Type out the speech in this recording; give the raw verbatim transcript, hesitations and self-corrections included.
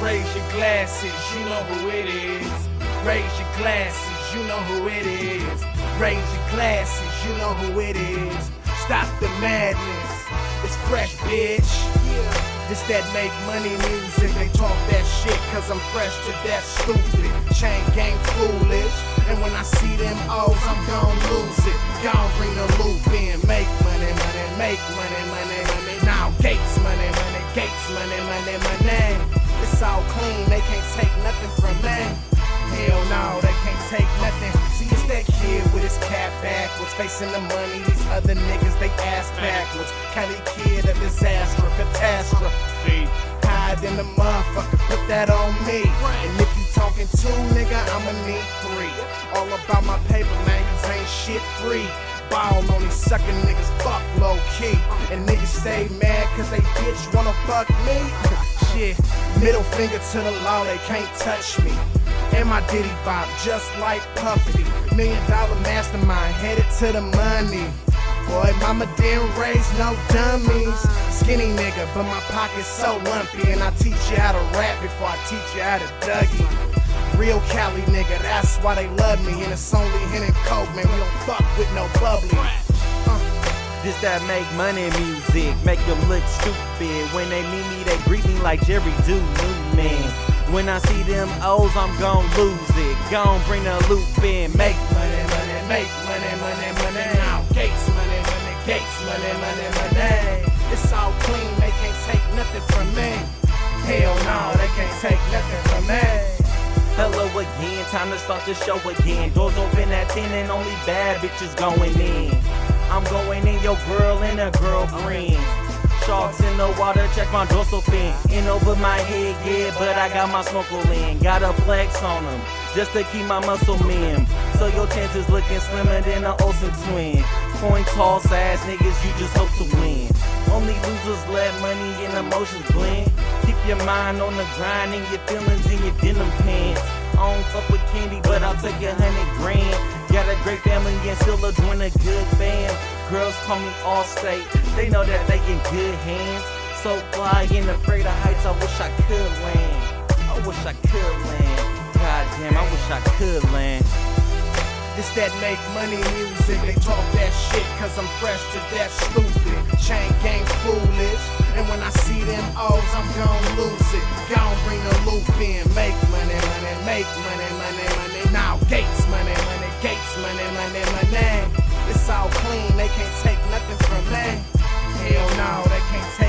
raise your glasses, you know who it is. Raise your glasses, you know who it is. Raise your glasses, you know who it is. Stop the madness, it's fresh, bitch. This that make money music, they talk that shit cause I'm fresh to death, stupid. Chain gang foolish, and when I see them O's, I'm gon' lose it. Gon' bring the loop in, make money, money, make money, money, money. Now Gates money, money, Gates money, money, money. It's all clean, they can't take nothing from me. Hell no, they can't take nothing. See, it's that kid with his cap backwards, facing the money. These other niggas, they ass backwards. Cali kid, a disaster, catastrophe. Hide in the motherfucker, put that on me. And if you talking two, nigga, I'ma need three. All about my paper, man, cause ain't shit free. Ball on these suckin' niggas, fuck low key. And niggas stay mad cause they bitch wanna fuck me. Shit, middle finger to the law, they can't touch me. And my Diddy Bop, just like Puffy. Million dollar mastermind, headed to the money. Boy, mama didn't raise no dummies. Skinny nigga, but my pocket's so lumpy. And I teach you how to rap before I teach you how to Dougie. Real Cali nigga, that's why they love me. And it's only Hen and Coke, man, we don't fuck with no bubbly. uh. This that make money music, make them look stupid. When they meet me, they greet me like Jerry Do Newman. When I see them O's, I'm gon' lose it. Gon' bring the loop in, make money, money, make money, money, money. Now Gates money, money, Gates money, money, money. It's all clean, they can't take nothing from me. Hell no, they can't take nothing from me. Hello again, time to start the show again. Doors open at ten and only bad bitches going in. I'm going in, your girl and her girlfriend. Sharks in the water, check my dorsal fin. In over my head, yeah, but I got my snorkel in. Got a flex on them, just to keep my muscle men. So your chances looking slimmer than an Olsen twin. Coin toss ass niggas, you just hope to win. Only losers let money and emotions blend. Keep your mind on the grind and your feelings in your denim pants. I don't fuck with candy, but I'll take a hundred grand. Got a great family and still a join a good fam. Girls call me Allstate, they know that they in good hands. So fly and afraid of heights, I wish I could land. I wish I could land. God damn, I wish I could land. This that make money music, they talk that shit cause I'm fresh to death, stupid. Chain gang foolish, and when I see them O's, I'm gon' lose it. Gon' bring the loop in, make money, money, make money, money, money. Now Gates money, money, Gates money, money, money. It's all clean, they can't take nothing from me. Hell no, they can't take